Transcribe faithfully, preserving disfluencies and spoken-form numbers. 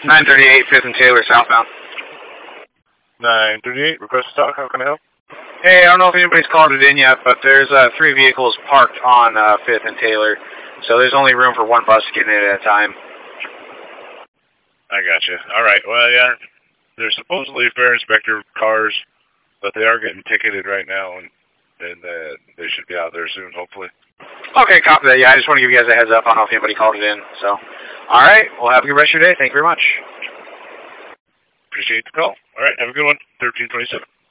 nine thirty-eight, fifth and Taylor, southbound. nine thirty-eight, request to talk. How can I help? Hey, I don't know if anybody's called it in yet, but there's uh, three vehicles parked on uh, fifth and Taylor, so there's only room for one bus getting in at a time. I gotcha. All right. Well, yeah, there's supposedly fare inspector cars, but they are getting ticketed right now, and, and uh, they should be out there soon, hopefully. Okay, copy that. Yeah, I just want to give you guys a heads up. I don't know if anybody called it in. So, all right. Well, have a good rest of your day. Thank you very much. Appreciate the call. All right. Have a good one. thirteen twenty-seven.